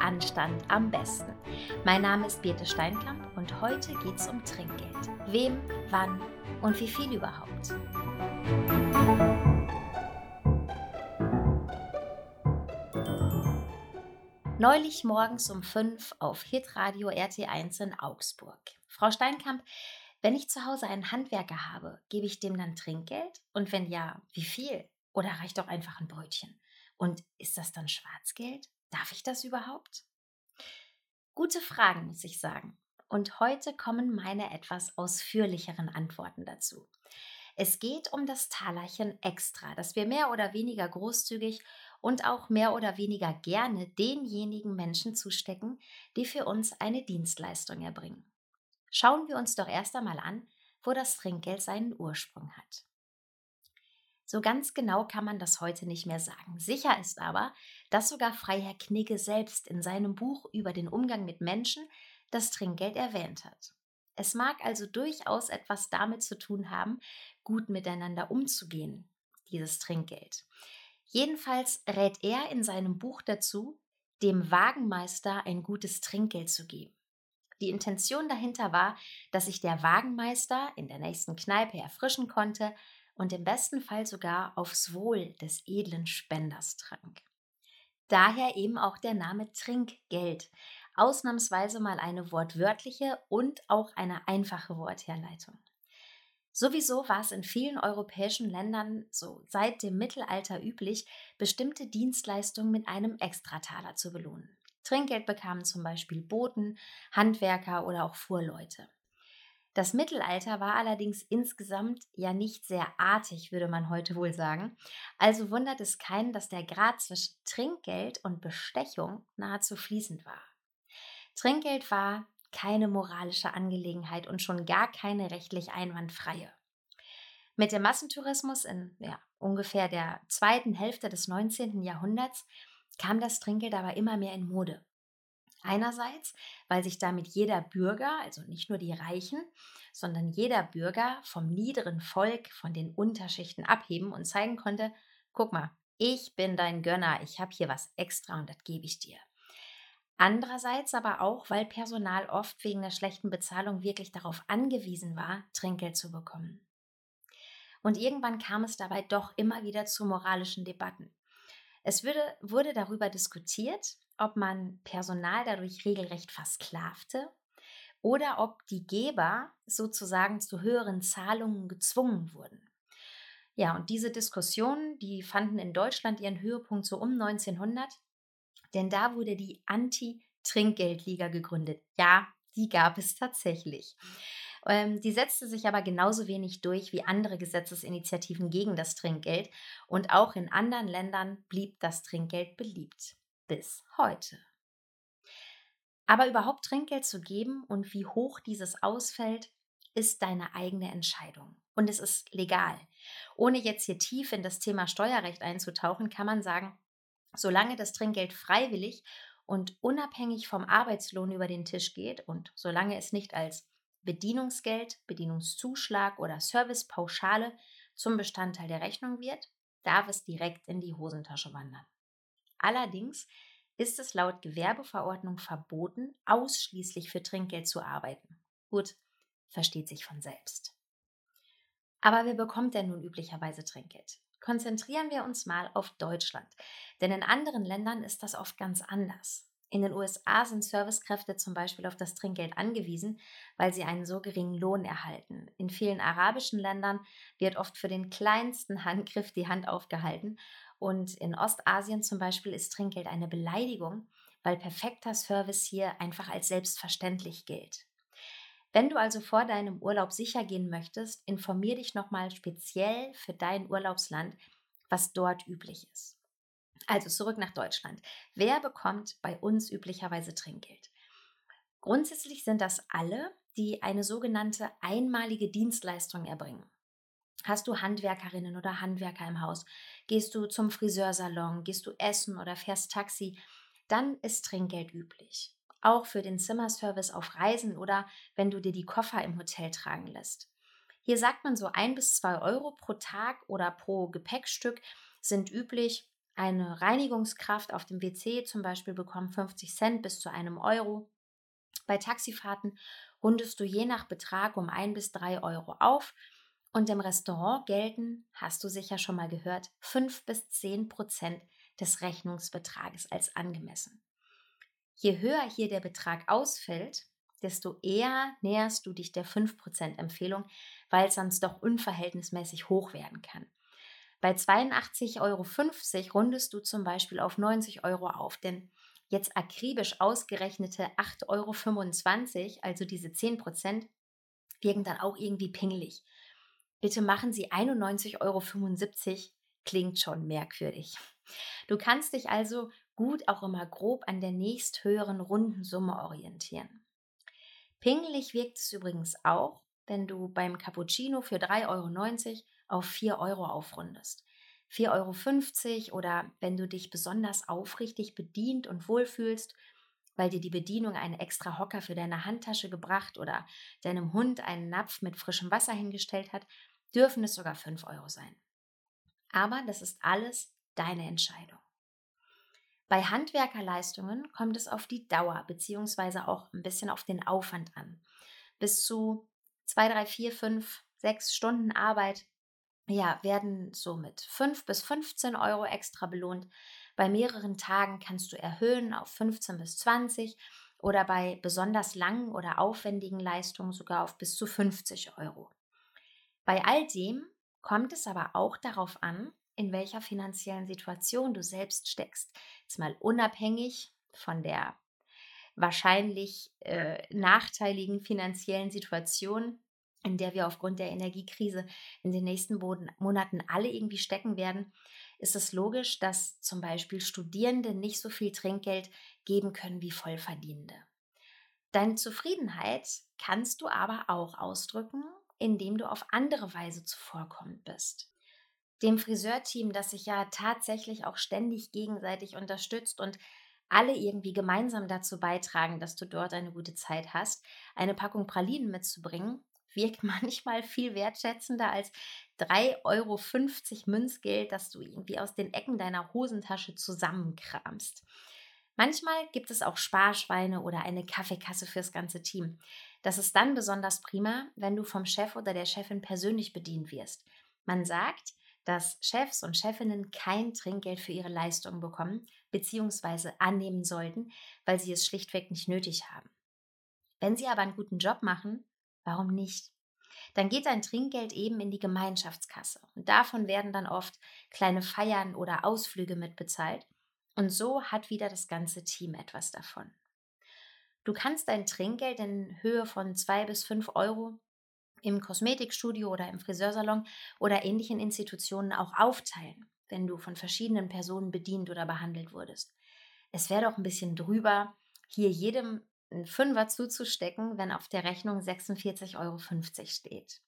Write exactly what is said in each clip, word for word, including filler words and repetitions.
Anstand am besten. Mein Name ist Birte Steinkamp und heute geht es um Trinkgeld. Wem, wann und wie viel überhaupt? Neulich morgens um fünf auf Hitradio R T eins in Augsburg. Frau Steinkamp, wenn ich zu Hause einen Handwerker habe, gebe ich dem dann Trinkgeld? Und wenn ja, wie viel? Oder reicht doch einfach ein Brötchen? Und ist das dann Schwarzgeld? Darf ich das überhaupt? Gute Fragen, muss ich sagen. Und heute kommen meine etwas ausführlicheren Antworten dazu. Es geht um das Talerchen Extra, das wir mehr oder weniger großzügig und auch mehr oder weniger gerne denjenigen Menschen zustecken, die für uns eine Dienstleistung erbringen. Schauen wir uns doch erst einmal an, wo das Trinkgeld seinen Ursprung hat. So ganz genau kann man das heute nicht mehr sagen. Sicher ist aber, dass sogar Freiherr Knigge selbst in seinem Buch über den Umgang mit Menschen das Trinkgeld erwähnt hat. Es mag also durchaus etwas damit zu tun haben, gut miteinander umzugehen, dieses Trinkgeld. Jedenfalls rät er in seinem Buch dazu, dem Wagenmeister ein gutes Trinkgeld zu geben. Die Intention dahinter war, dass sich der Wagenmeister in der nächsten Kneipe erfrischen konnte und im besten Fall sogar aufs Wohl des edlen Spenders trank. Daher eben auch der Name Trinkgeld, ausnahmsweise mal eine wortwörtliche und auch eine einfache Wortherleitung. Sowieso war es in vielen europäischen Ländern so seit dem Mittelalter üblich, bestimmte Dienstleistungen mit einem Extrataler zu belohnen. Trinkgeld bekamen zum Beispiel Boten, Handwerker oder auch Fuhrleute. Das Mittelalter war allerdings insgesamt ja nicht sehr artig, würde man heute wohl sagen. Also wundert es keinen, dass der Grad zwischen Trinkgeld und Bestechung nahezu fließend war. Trinkgeld war keine moralische Angelegenheit und schon gar keine rechtlich einwandfreie. Mit dem Massentourismus in ja, ungefähr der zweiten Hälfte des neunzehnten Jahrhunderts kam das Trinkgeld aber immer mehr in Mode. Einerseits, weil sich damit jeder Bürger, also nicht nur die Reichen, sondern jeder Bürger vom niederen Volk, von den Unterschichten abheben und zeigen konnte, guck mal, ich bin dein Gönner, ich habe hier was extra und das gebe ich dir. Andererseits aber auch, weil Personal oft wegen der schlechten Bezahlung wirklich darauf angewiesen war, Trinkgeld zu bekommen. Und irgendwann kam es dabei doch immer wieder zu moralischen Debatten. Es würde, wurde darüber diskutiert, ob man Personal dadurch regelrecht versklavte oder ob die Geber sozusagen zu höheren Zahlungen gezwungen wurden. Ja, und diese Diskussionen, die fanden in Deutschland ihren Höhepunkt so um neunzehnhundert, denn da wurde die Anti-Trinkgeld-Liga gegründet. Ja, die gab es tatsächlich. Ähm, die setzte sich aber genauso wenig durch wie andere Gesetzesinitiativen gegen das Trinkgeld und auch in anderen Ländern blieb das Trinkgeld beliebt. Bis heute. Aber überhaupt Trinkgeld zu geben und wie hoch dieses ausfällt, ist deine eigene Entscheidung. Und es ist legal. Ohne jetzt hier tief in das Thema Steuerrecht einzutauchen, kann man sagen, solange das Trinkgeld freiwillig und unabhängig vom Arbeitslohn über den Tisch geht und solange es nicht als Bedienungsgeld, Bedienungszuschlag oder Servicepauschale zum Bestandteil der Rechnung wird, darf es direkt in die Hosentasche wandern. Allerdings ist es laut Gewerbeverordnung verboten, ausschließlich für Trinkgeld zu arbeiten. Gut, versteht sich von selbst. Aber wer bekommt denn nun üblicherweise Trinkgeld? Konzentrieren wir uns mal auf Deutschland, denn in anderen Ländern ist das oft ganz anders. In den U S A sind Servicekräfte zum Beispiel auf das Trinkgeld angewiesen, weil sie einen so geringen Lohn erhalten. In vielen arabischen Ländern wird oft für den kleinsten Handgriff die Hand aufgehalten und in Ostasien zum Beispiel ist Trinkgeld eine Beleidigung, weil perfekter Service hier einfach als selbstverständlich gilt. Wenn du also vor deinem Urlaub sicher gehen möchtest, informier dich nochmal speziell für dein Urlaubsland, was dort üblich ist. Also zurück nach Deutschland. Wer bekommt bei uns üblicherweise Trinkgeld? Grundsätzlich sind das alle, die eine sogenannte einmalige Dienstleistung erbringen. Hast du Handwerkerinnen oder Handwerker im Haus? Gehst du zum Friseursalon? Gehst du essen oder fährst Taxi? Dann ist Trinkgeld üblich. Auch für den Zimmerservice auf Reisen oder wenn du dir die Koffer im Hotel tragen lässt. Hier sagt man so ein bis zwei Euro pro Tag oder pro Gepäckstück sind üblich. Eine Reinigungskraft auf dem W C zum Beispiel bekommt fünfzig Cent bis zu einem Euro. Bei Taxifahrten rundest du je nach Betrag um ein bis drei Euro auf. Und im Restaurant gelten, hast du sicher schon mal gehört, fünf bis zehn Prozent des Rechnungsbetrages als angemessen. Je höher hier der Betrag ausfällt, desto eher näherst du dich der fünf Prozent Empfehlung, weil es sonst doch unverhältnismäßig hoch werden kann. Bei zweiundachtzig Euro fünfzig rundest du zum Beispiel auf neunzig Euro auf, denn jetzt akribisch ausgerechnete acht Euro fünfundzwanzig, also diese zehn Prozent, wirken dann auch irgendwie pingelig. Bitte machen Sie einundneunzig Euro fünfundsiebzig, klingt schon merkwürdig. Du kannst dich also gut auch immer grob an der nächsthöheren Rundensumme orientieren. Pingelig wirkt es übrigens auch, wenn du beim Cappuccino für drei Euro neunzig auf vier Euro aufrundest. vier Euro fünfzig oder wenn du dich besonders aufrichtig bedient und wohlfühlst, weil dir die Bedienung einen extra Hocker für deine Handtasche gebracht oder deinem Hund einen Napf mit frischem Wasser hingestellt hat, dürfen es sogar fünf Euro sein. Aber das ist alles deine Entscheidung. Bei Handwerkerleistungen kommt es auf die Dauer bzw. auch ein bisschen auf den Aufwand an. Bis zu zwei, drei, vier, fünf, sechs Stunden Arbeit, ja, werden somit fünf bis fünfzehn Euro extra belohnt. Bei mehreren Tagen kannst du erhöhen auf fünfzehn bis zwanzig oder bei besonders langen oder aufwendigen Leistungen sogar auf bis zu fünfzig Euro. Bei all dem kommt es aber auch darauf an, in welcher finanziellen Situation du selbst steckst. Jetzt mal unabhängig von der wahrscheinlich äh, nachteiligen finanziellen Situation, in der wir aufgrund der Energiekrise in den nächsten Boden, Monaten alle irgendwie stecken werden, ist es logisch, dass zum Beispiel Studierende nicht so viel Trinkgeld geben können wie Vollverdienende. Deine Zufriedenheit kannst du aber auch ausdrücken, indem du auf andere Weise zuvorkommend bist. Dem Friseurteam, das sich ja tatsächlich auch ständig gegenseitig unterstützt und alle irgendwie gemeinsam dazu beitragen, dass du dort eine gute Zeit hast, eine Packung Pralinen mitzubringen, wirkt manchmal viel wertschätzender als drei Euro fünfzig Münzgeld, das du irgendwie aus den Ecken deiner Hosentasche zusammenkramst. Manchmal gibt es auch Sparschweine oder eine Kaffeekasse fürs ganze Team. Das ist dann besonders prima, wenn du vom Chef oder der Chefin persönlich bedient wirst. Man sagt, dass Chefs und Chefinnen kein Trinkgeld für ihre Leistungen bekommen bzw. annehmen sollten, weil sie es schlichtweg nicht nötig haben. Wenn sie aber einen guten Job machen, warum nicht? Dann geht dein Trinkgeld eben in die Gemeinschaftskasse und davon werden dann oft kleine Feiern oder Ausflüge mitbezahlt und so hat wieder das ganze Team etwas davon. Du kannst dein Trinkgeld in Höhe von zwei bis fünf Euro im Kosmetikstudio oder im Friseursalon oder ähnlichen Institutionen auch aufteilen, wenn du von verschiedenen Personen bedient oder behandelt wurdest. Es wäre doch ein bisschen drüber, hier jedem einen Fünfer zuzustecken, wenn auf der Rechnung sechsundvierzig Euro fünfzig steht.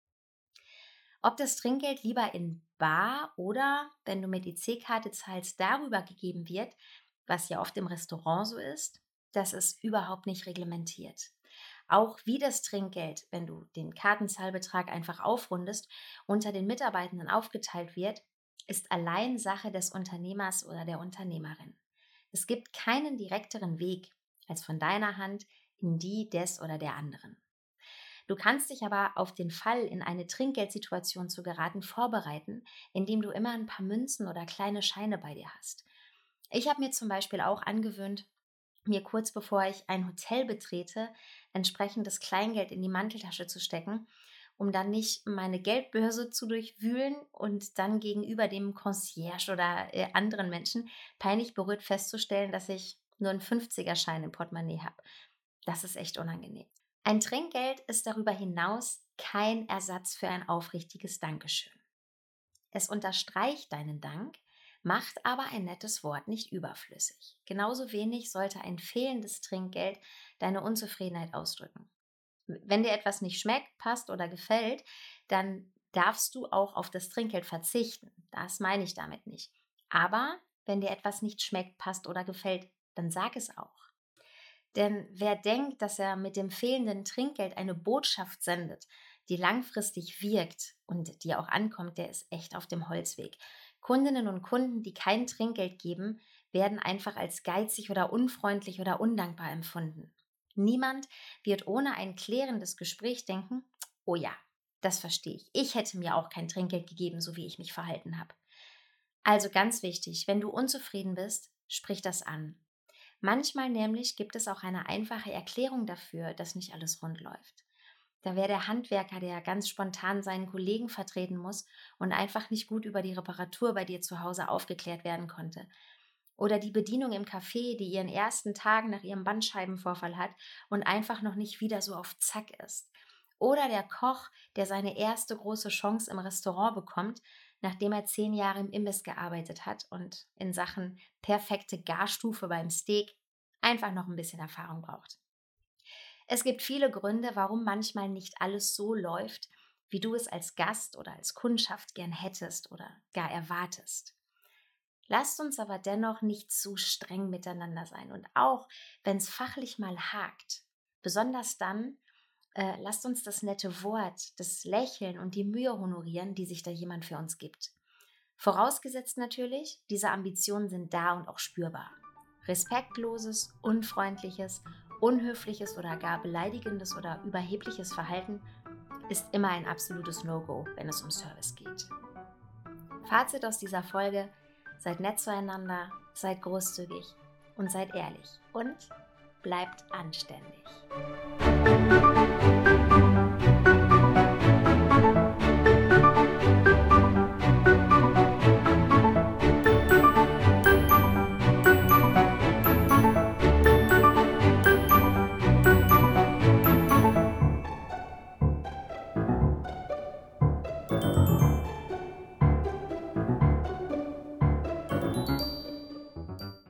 Ob das Trinkgeld lieber in bar oder, wenn du mit I C-Karte zahlst, darüber gegeben wird, was ja oft im Restaurant so ist, das ist überhaupt nicht reglementiert. Auch wie das Trinkgeld, wenn du den Kartenzahlbetrag einfach aufrundest, unter den Mitarbeitenden aufgeteilt wird, ist allein Sache des Unternehmers oder der Unternehmerin. Es gibt keinen direkteren Weg als von deiner Hand in die des oder der anderen. Du kannst dich aber auf den Fall, in eine Trinkgeldsituation zu geraten, vorbereiten, indem du immer ein paar Münzen oder kleine Scheine bei dir hast. Ich habe mir zum Beispiel auch angewöhnt, mir kurz bevor ich ein Hotel betrete, entsprechendes Kleingeld in die Manteltasche zu stecken, um dann nicht meine Geldbörse zu durchwühlen und dann gegenüber dem Concierge oder äh, anderen Menschen peinlich berührt festzustellen, dass ich nur einen fünfziger-Schein im Portemonnaie habe. Das ist echt unangenehm. Ein Trinkgeld ist darüber hinaus kein Ersatz für ein aufrichtiges Dankeschön. Es unterstreicht deinen Dank, macht aber ein nettes Wort nicht überflüssig. Genauso wenig sollte ein fehlendes Trinkgeld deine Unzufriedenheit ausdrücken. Wenn dir etwas nicht schmeckt, passt oder gefällt, dann darfst du auch auf das Trinkgeld verzichten. Das meine ich damit nicht. Aber wenn dir etwas nicht schmeckt, passt oder gefällt, dann sag es auch. Denn wer denkt, dass er mit dem fehlenden Trinkgeld eine Botschaft sendet, die langfristig wirkt und die auch ankommt, der ist echt auf dem Holzweg. Kundinnen und Kunden, die kein Trinkgeld geben, werden einfach als geizig oder unfreundlich oder undankbar empfunden. Niemand wird ohne ein klärendes Gespräch denken, oh ja, das verstehe ich. Ich hätte mir auch kein Trinkgeld gegeben, so wie ich mich verhalten habe. Also ganz wichtig, wenn du unzufrieden bist, sprich das an. Manchmal nämlich gibt es auch eine einfache Erklärung dafür, dass nicht alles rund läuft. Da wäre der Handwerker, der ganz spontan seinen Kollegen vertreten muss und einfach nicht gut über die Reparatur bei dir zu Hause aufgeklärt werden konnte. Oder die Bedienung im Café, die ihren ersten Tag nach ihrem Bandscheibenvorfall hat und einfach noch nicht wieder so auf Zack ist. Oder der Koch, der seine erste große Chance im Restaurant bekommt, nachdem er zehn Jahre im Imbiss gearbeitet hat und in Sachen perfekte Garstufe beim Steak einfach noch ein bisschen Erfahrung braucht. Es gibt viele Gründe, warum manchmal nicht alles so läuft, wie du es als Gast oder als Kundschaft gern hättest oder gar erwartest. Lasst uns aber dennoch nicht zu streng miteinander sein und auch, wenn es fachlich mal hakt, besonders dann, äh, lasst uns das nette Wort, das Lächeln und die Mühe honorieren, die sich da jemand für uns gibt. Vorausgesetzt natürlich, diese Ambitionen sind da und auch spürbar. Respektloses, unfreundliches, unhöfliches oder gar beleidigendes oder überhebliches Verhalten ist immer ein absolutes No-Go, wenn es um Service geht. Fazit aus dieser Folge: Seid nett zueinander, seid großzügig und seid ehrlich und bleibt anständig.